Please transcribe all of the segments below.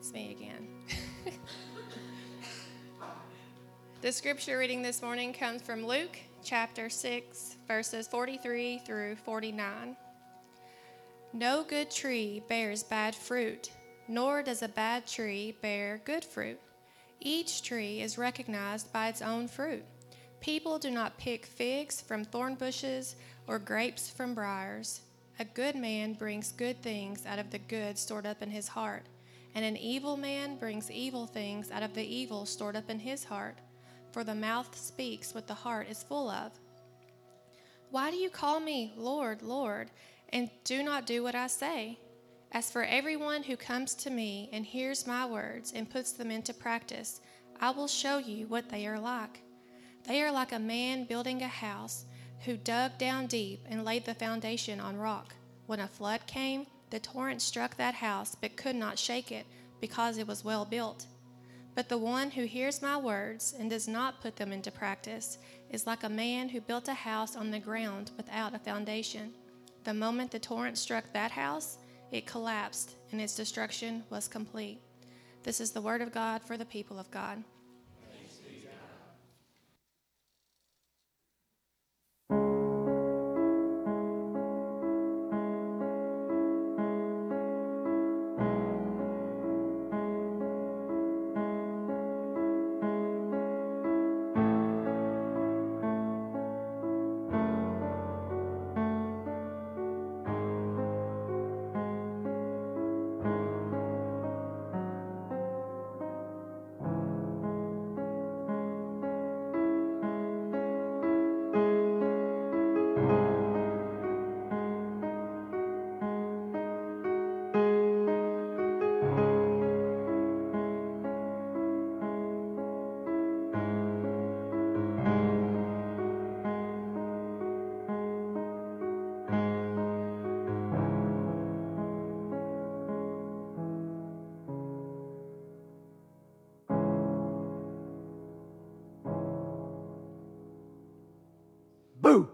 It's me again. The scripture reading this morning comes from Luke chapter 6, verses 43 through 49. No good tree bears bad fruit, nor does a bad tree bear good fruit. Each tree is recognized by its own fruit. People do not pick figs from thorn bushes or grapes from briars. A good man brings good things out of the good stored up in his heart, and an evil man brings evil things out of the evil stored up in his heart. For the mouth speaks what the heart is full of. Why do you call me Lord, Lord, and do not do what I say? As for everyone who comes to me and hears my words and puts them into practice, I will show you what they are like. They are like a man building a house who dug down deep and laid the foundation on rock. When a flood came, the torrent struck that house but could not shake it because it was well built. But the one who hears my words and does not put them into practice is like a man who built a house on the ground without a foundation. The moment the torrent struck that house, it collapsed, and its destruction was complete. This is the word of God for the people of God. Boo!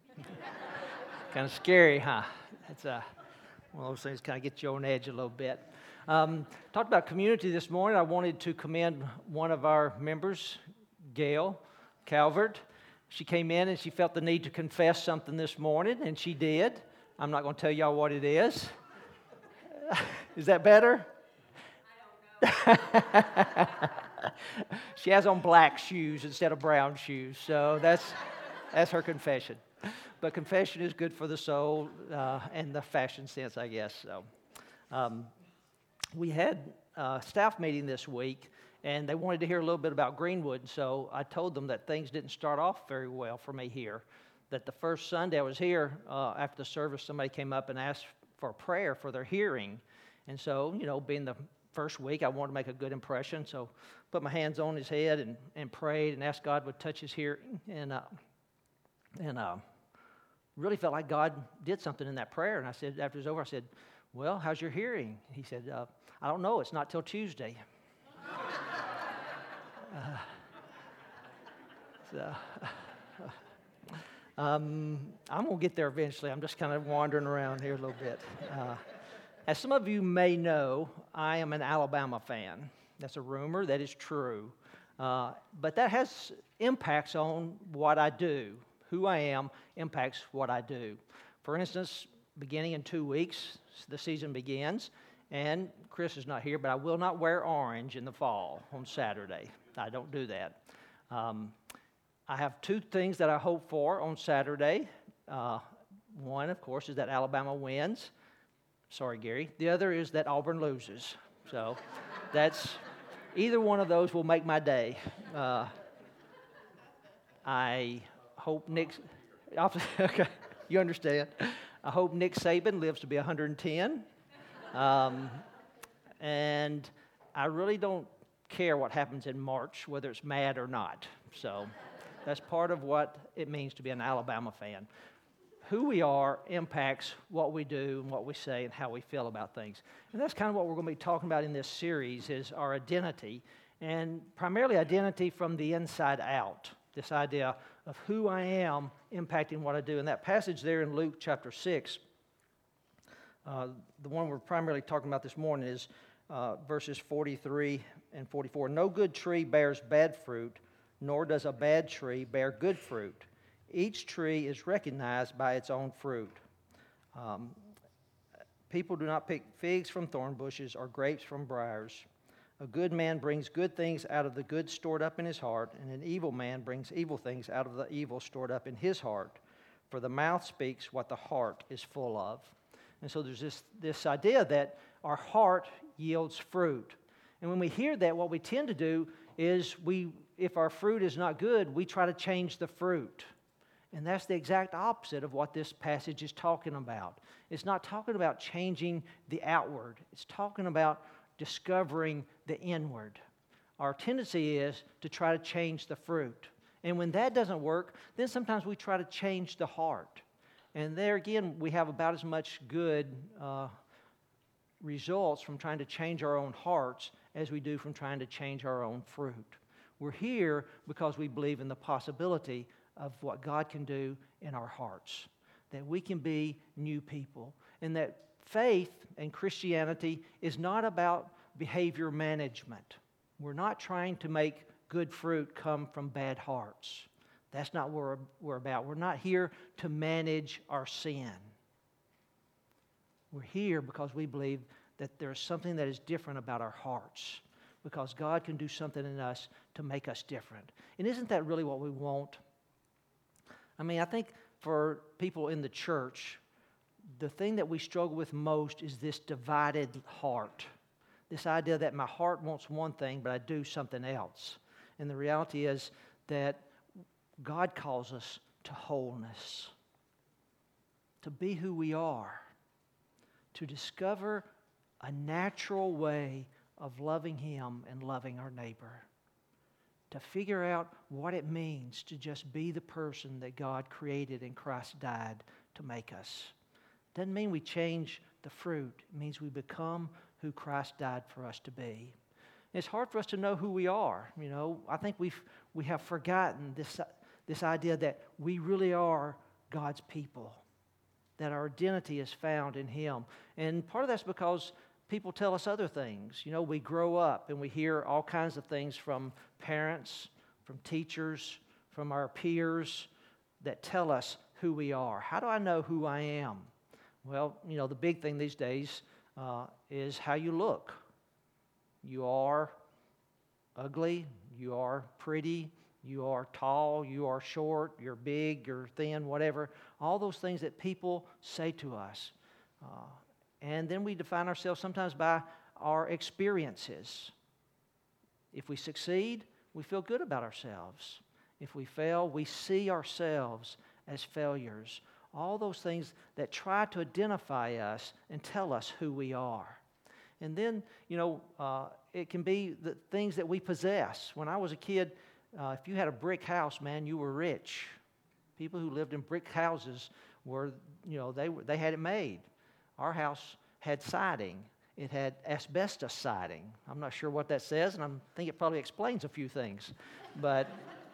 Kind of scary, huh? It's one of those things kind of get you on edge a little bit. Talked about community this morning. I wanted to commend one of our members, Gail Calvert. She came in and she felt the need to confess something this morning, and she did. I'm not going to tell y'all what it is. Is that better? I don't know. She has on black shoes instead of brown shoes, so that's her confession. But confession is good for the soul and the fashion sense, I guess. So, we had a staff meeting this week, and they wanted to hear a little bit about Greenwood. So I told them that things didn't start off very well for me here. That the first Sunday I was here, after the service, somebody came up and asked for a prayer for their hearing. And so, being the first week, I wanted to make a good impression. So put my hands on his head and prayed and asked God would touch his hearing. And really felt like God did something in that prayer. And I said, after it was over, I said, well, how's your hearing? He said, I don't know. It's not till Tuesday. I'm going to get there eventually. I'm just kind of wandering around here a little bit. As some of you may know, I am an Alabama fan. That's a rumor. That is true. But that has impacts on what I do. Who I am impacts what I do. For instance, beginning in 2 weeks, the season begins, and Chris is not here, but I will not wear orange in the fall on Saturday. I don't do that. I have two things that I hope for on Saturday. One, of course, is that Alabama wins. Sorry, Gary. The other is that Auburn loses. So that's either one of those will make my day. I hope okay, you understand. I hope Nick Saban lives to be 110. And I really don't care what happens in March, whether it's mad or not. So that's part of what it means to be an Alabama fan. Who we are impacts what we do and what we say and how we feel about things. And that's kind of what we're going to be talking about in this series is our identity, and primarily identity from the inside out. This idea of who I am impacting what I do. And that passage there in Luke chapter 6, the one we're primarily talking about this morning is verses 43 and 44. No good tree bears bad fruit, nor does a bad tree bear good fruit. Each tree is recognized by its own fruit. People do not pick figs from thorn bushes or grapes from briars. A good man brings good things out of the good stored up in his heart, and an evil man brings evil things out of the evil stored up in his heart. For the mouth speaks what the heart is full of. And so there's this idea that our heart yields fruit. And when we hear that, what we tend to do is if our fruit is not good, we try to change the fruit. And that's the exact opposite of what this passage is talking about. It's not talking about changing the outward. It's talking about discovering the inward. Our tendency is to try to change the fruit. And when that doesn't work, then sometimes we try to change the heart. And there again, we have about as much good results from trying to change our own hearts as we do from trying to change our own fruit. We're here because we believe in the possibility of what God can do in our hearts, that we can be new people, and that faith and Christianity is not about behavior management. We're not trying to make good fruit come from bad hearts. That's not what we're about. We're not here to manage our sin. We're here because we believe that there's something that is different about our hearts, because God can do something in us to make us different. And isn't that really what we want? I mean, I think for people in the church, the thing that we struggle with most is this divided heart. This idea that my heart wants one thing, but I do something else. And the reality is that God calls us to wholeness, to be who we are, to discover a natural way of loving Him and loving our neighbor, to figure out what it means to just be the person that God created and Christ died to make us. Doesn't mean we change the fruit. It means we become who Christ died for us to be. It's hard for us to know who we are. You know, I think we have forgotten this idea that we really are God's people, that our identity is found in Him. And part of that's because people tell us other things. You know, we grow up and we hear all kinds of things from parents, from teachers, from our peers that tell us who we are. How do I know who I am? Well, you know, the big thing these days is how you look. You are ugly, you are pretty, you are tall, you are short, you're big, you're thin, whatever. All those things that people say to us. And then we define ourselves sometimes by our experiences. If we succeed, we feel good about ourselves. If we fail, we see ourselves as failures. All those things that try to identify us and tell us who we are. And then, you know, it can be the things that we possess. When I was a kid, if you had a brick house, man, you were rich. People who lived in brick houses were, you know, they had it made. Our house had siding. It had asbestos siding. I'm not sure what that says, and I think it probably explains a few things. But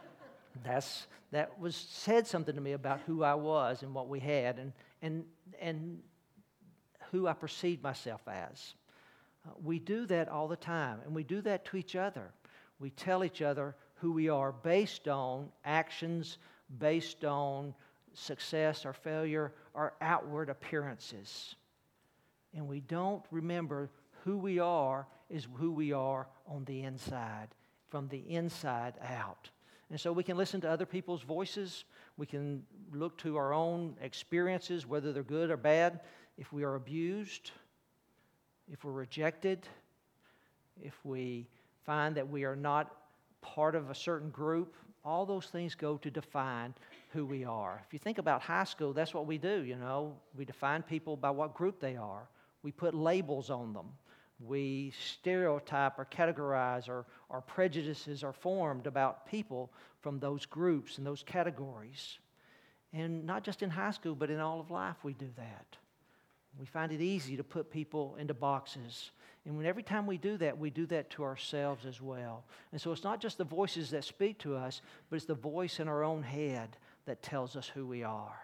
that said something to me about who I was and what we had and who I perceived myself as. We do that all the time, and we do that to each other. We tell each other who we are based on actions, based on success or failure, or outward appearances. And we don't remember who we are is who we are on the inside, from the inside out. And so we can listen to other people's voices. We can look to our own experiences, whether they're good or bad. If we are abused, if we're rejected, if we find that we are not part of a certain group, all those things go to define who we are. If you think about high school, that's what we do, you know. We define people by what group they are. We put labels on them. We stereotype or categorize, or our prejudices are formed about people from those groups and those categories. And not just in high school, but in all of life we do that. We find it easy to put people into boxes. And every time we do that to ourselves as well. And so it's not just the voices that speak to us, but it's the voice in our own head that tells us who we are.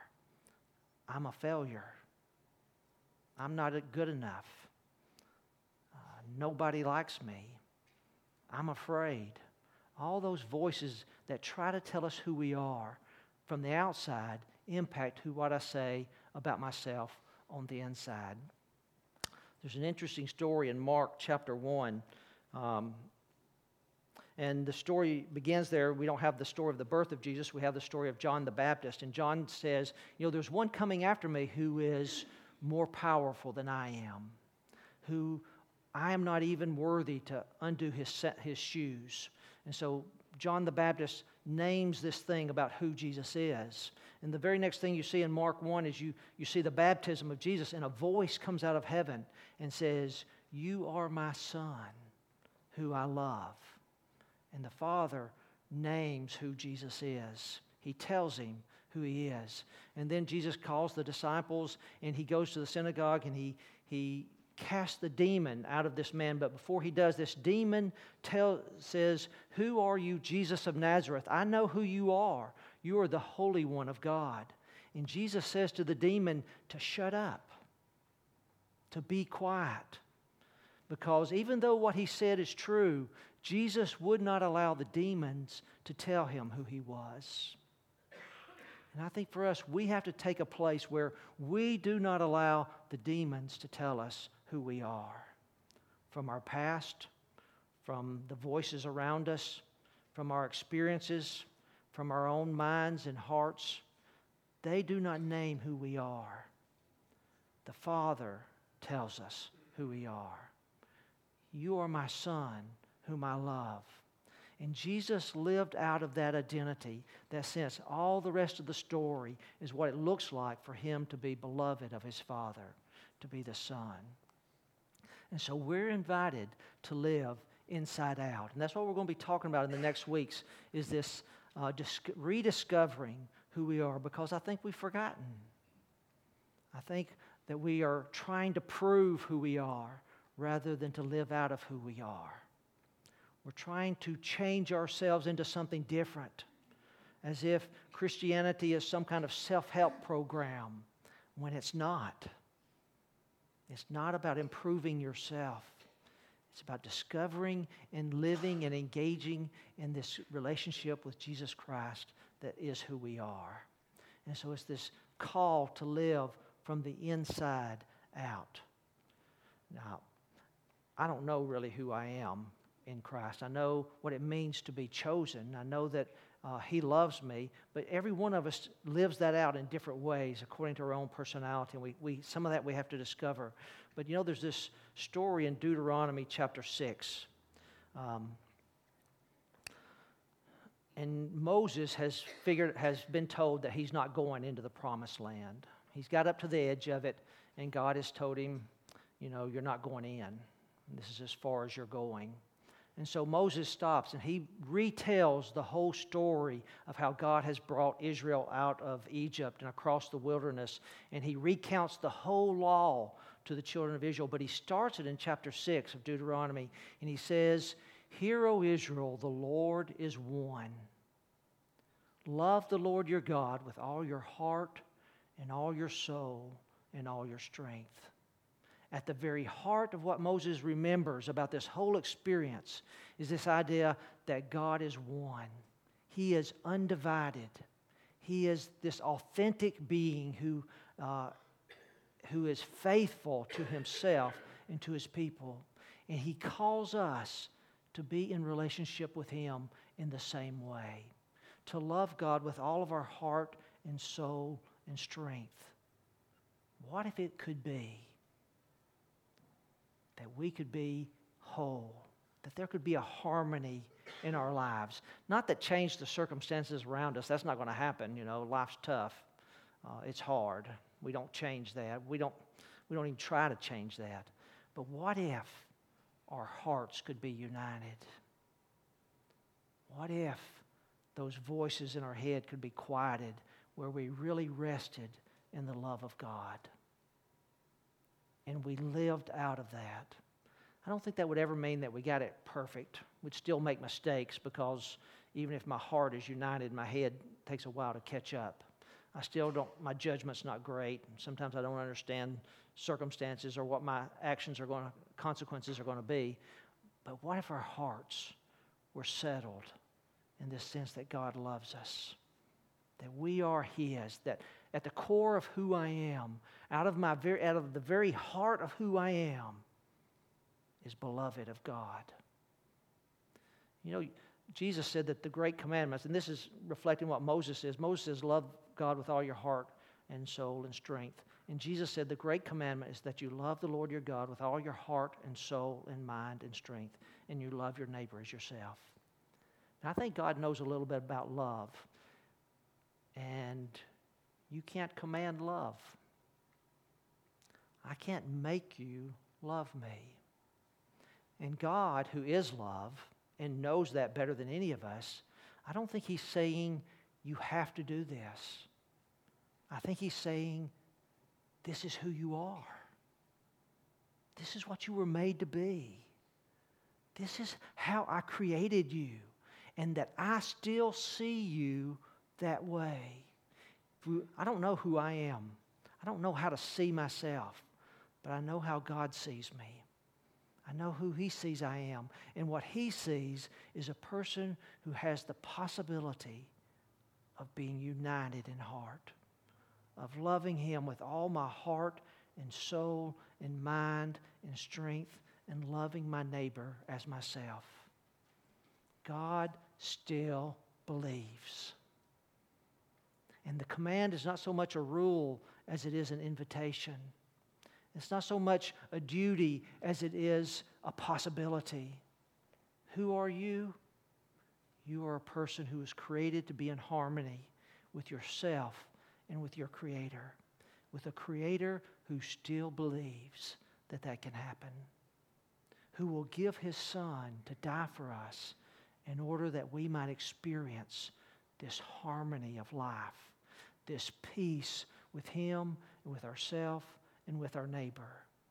I'm a failure. I'm not good enough. nobody likes me. I'm afraid. All those voices that try to tell us who we are from the outside impact what I say about myself on the inside. There's an interesting story in Mark chapter 1. And the story begins there. We don't have the story of the birth of Jesus. We have the story of John the Baptist. And John says, there's one coming after me who is more powerful than I am, who I am not even worthy to undo his shoes. And so John the Baptist names this thing about who Jesus is. And the very next thing you see in Mark 1 is you see the baptism of Jesus, and a voice comes out of heaven and says, "You are my Son, who I love." And the Father names who Jesus is. He tells him who he is. And then Jesus calls the disciples, and he goes to the synagogue, and he casts the demon out of this man. But before he does, this demon says, "Who are you, Jesus of Nazareth? I know who you are. You are the Holy One of God." And Jesus says to the demon to shut up, to be quiet. Because even though what he said is true, Jesus would not allow the demons to tell him who he was. And I think for us, we have to take a place where we do not allow the demons to tell us who we are. From our past, from the voices around us, from our experiences, from our own minds and hearts, they do not name who we are. The Father tells us who we are. You are my Son, whom I love. And Jesus lived out of that identity, that sense. All the rest of the story is what it looks like for him to be beloved of his Father, to be the Son. And so we're invited to live inside out. And that's what we're going to be talking about in the next weeks, is this rediscovering who we are, because I think we've forgotten. I think that we are trying to prove who we are rather than to live out of who we are. We're trying to change ourselves into something different, as if Christianity is some kind of self-help program, when it's not. It's not about improving yourself. It's about discovering and living and engaging in this relationship with Jesus Christ that is who we are. And so it's this call to live from the inside out. Now, I don't know really who I am in Christ. I know what it means to be chosen. I know that He loves me, but every one of us lives that out in different ways according to our own personality, and we some of that we have to discover. But there's this story in Deuteronomy chapter 6. And Moses has been told that he's not going into the promised land. He's got up to the edge of it, and God has told him, you're not going in. This is as far as you're going. And so Moses stops, and he retells the whole story of how God has brought Israel out of Egypt and across the wilderness. And he recounts the whole law to the children of Israel. But he starts it in chapter 6 of Deuteronomy, and he says, "Hear, O Israel, the Lord is one. Love the Lord your God with all your heart and all your soul and all your strength." At the very heart of what Moses remembers about this whole experience is this idea that God is one. He is undivided. He is this authentic being who is faithful to himself and to his people. And he calls us to be in relationship with him in the same way, to love God with all of our heart and soul and strength. What if it could be that we could be whole, that there could be a harmony in our lives? Not that change the circumstances around us. That's not going to happen. Life's tough. It's hard. We don't change that. We don't even try to change that. But what if our hearts could be united? What if those voices in our head could be quieted, where we really rested in the love of God and we lived out of that? I don't think that would ever mean that we got it perfect. We'd still make mistakes, because even if my heart is united, my head takes a while to catch up. My judgment's not great. Sometimes I don't understand circumstances or what my actions are going to consequences are going to be. But what if our hearts were settled in this sense that God loves us, that we are His, that at the core of who I am, out of the very heart of who I am, is beloved of God. You know, Jesus said that the great commandments, and this is reflecting what Moses says. Moses says, love God with all your heart and soul and strength. And Jesus said the great commandment is that you love the Lord your God with all your heart and soul and mind and strength, and you love your neighbor as yourself. And I think God knows a little bit about love. And you can't command love. I can't make you love me. And God, who is love and knows that better than any of us, I don't think He's saying you have to do this. I think He's saying this is who you are. This is what you were made to be. This is how I created you, and that I still see you that way. I don't know who I am. I don't know how to see myself, but I know how God sees me. I know who He sees I am. And what He sees is a person who has the possibility of being united in heart, of loving Him with all my heart and soul and mind and strength, and loving my neighbor as myself. God still believes. And the command is not so much a rule as it is an invitation. It's not so much a duty as it is a possibility. Who are you? You are a person who is created to be in harmony with yourself and with your Creator, with a Creator who still believes that that can happen, who will give His Son to die for us in order that we might experience this harmony of life, this peace with Him and with ourselves and with our neighbor.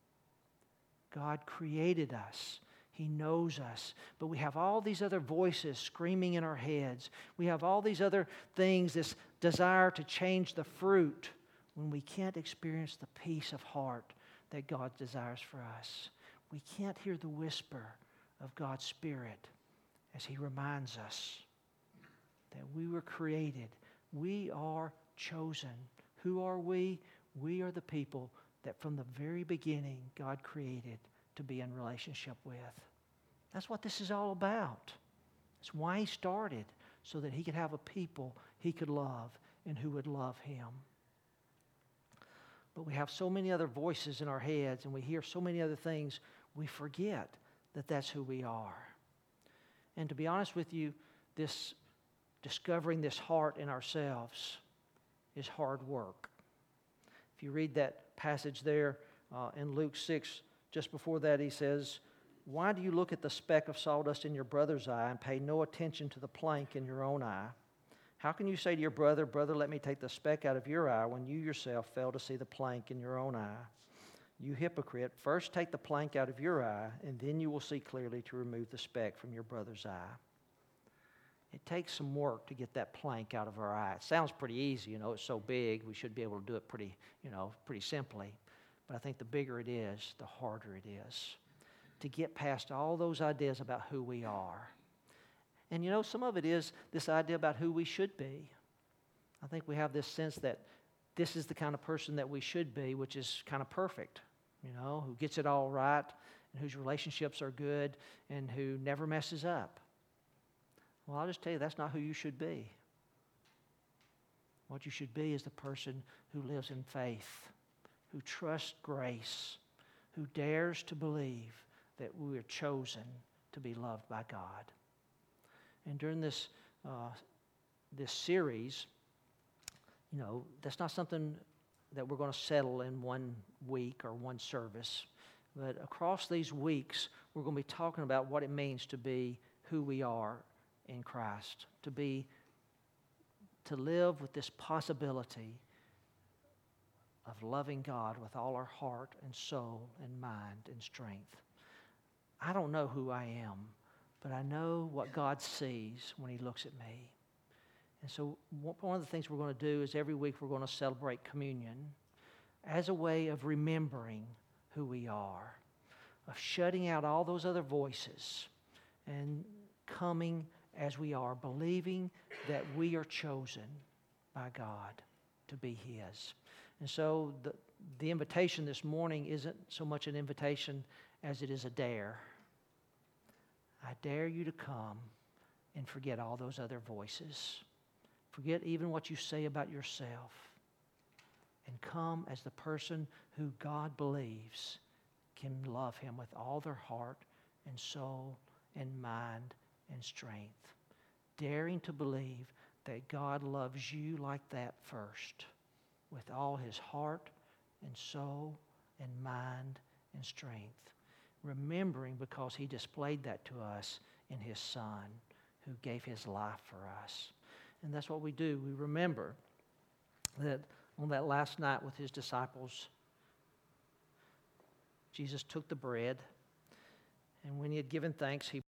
God created us. He knows us. But we have all these other voices screaming in our heads. We have all these other things, this desire to change the fruit, when we can't experience the peace of heart that God desires for us. We can't hear the whisper of God's Spirit as He reminds us that we were created. We are chosen. Who are we? We are the people that from the very beginning God created to be in relationship with. That's what this is all about. That's why He started, so that He could have a people He could love and who would love Him. But we have so many other voices in our heads, and we hear so many other things, we forget that that's who we are. And to be honest with you, this discovering this heart in ourselves is hard work. If you read that passage there in Luke 6, just before that, He says, "Why do you look at the speck of sawdust in your brother's eye and pay no attention to the plank in your own eye? How can you say to your brother, 'Brother, let me take the speck out of your eye,' when you yourself fail to see the plank in your own eye? You hypocrite, first take the plank out of your eye, and then you will see clearly to remove the speck from your brother's eye." It takes some work to get that plank out of our eye. It sounds pretty easy, it's so big, we should be able to do it pretty simply. But I think the bigger it is, the harder it is to get past all those ideas about who we are. And some of it is this idea about who we should be. I think we have this sense that this is the kind of person that we should be, which is kind of perfect, who gets it all right and whose relationships are good and who never messes up. Well, I'll just tell you, that's not who you should be. What you should be is the person who lives in faith, who trusts grace, who dares to believe that we are chosen to be loved by God. And during this series, that's not something that we're going to settle in one week or one service. But across these weeks, we're going to be talking about what it means to be who we are in Christ, to live with this possibility of loving God with all our heart and soul and mind and strength. I don't know who I am, but I know what God sees when He looks at me. And so one of the things we're going to do is every week we're going to celebrate communion as a way of remembering who we are, of shutting out all those other voices and coming as we are, believing that we are chosen by God to be His. And so the invitation this morning isn't so much an invitation as it is a dare. I dare you to come and forget all those other voices. Forget even what you say about yourself. And come as the person who God believes can love Him with all their heart and soul and mind and strength. Daring to believe that God loves you like that first, with all His heart and soul and mind and strength. Remembering because He displayed that to us in His Son, who gave His life for us. And that's what we do. We remember that on that last night with His disciples, Jesus took the bread, and when He had given thanks, He